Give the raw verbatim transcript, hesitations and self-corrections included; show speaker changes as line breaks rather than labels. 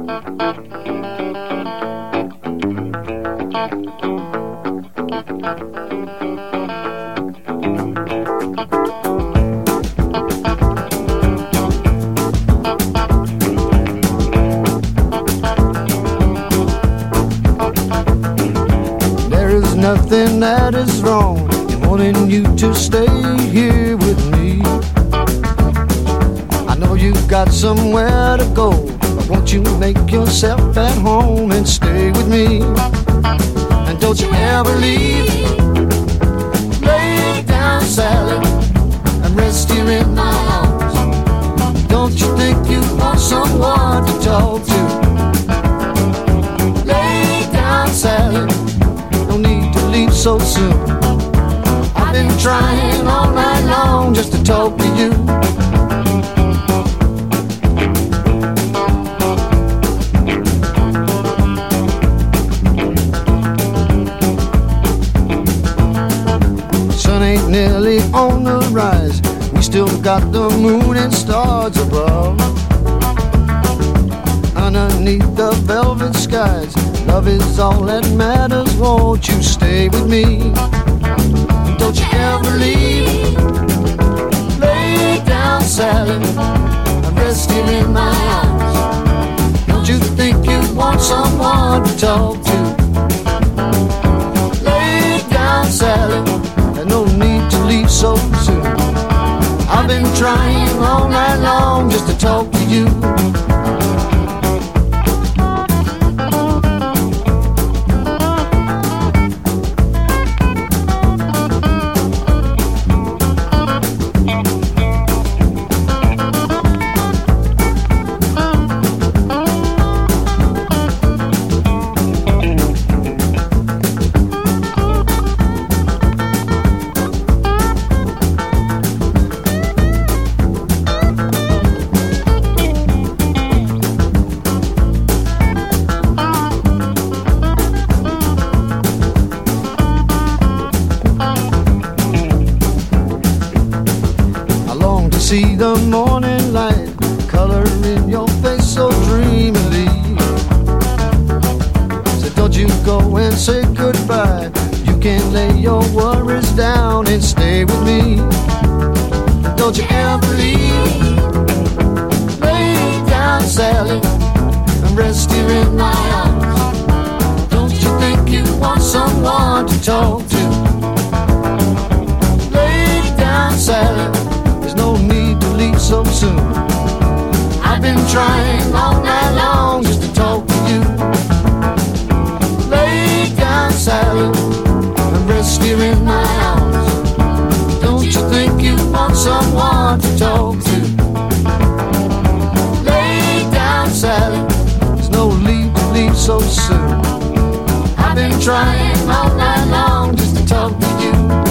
Nothing that is wrong in wanting you to stay here with me. I know you've got somewhere to go, but won't you make yourself at home and stay with me? And don't you ever leave. Lay down, Sally, and rest here in my arms. Don't you think you want someone to talk to? Lay down, Sally, no need to leave so soon. I've been trying all night long just to talk to you. Sun ain't nearly on the rise, we still got the moon and stars above. Underneath the velvet skies, love is all that matters. Won't you stay with me? Don't you ever leave. Lay down, Sally, and rest here in my arms. Don't you think you want someone to talk to? Lay down, Sally, and no need to leave so soon. I've been trying all night long just to talk to you. See the morning light, color in your face so dreamily. So don't you go and say goodbye. You can lay your worries down and stay with me. Don't you ever leave. Lay down, Sally, and rest here in my arms. Don't you think you want someone to talk to? Lay down, Sally, no need to leave so soon. I've been trying all night long just to talk to you. Lay down, Sally, and rest here in my arms. Don't you think you want someone to talk to? Lay down, Sally, there's no need to leave so soon. I've been trying all night long just to talk to you.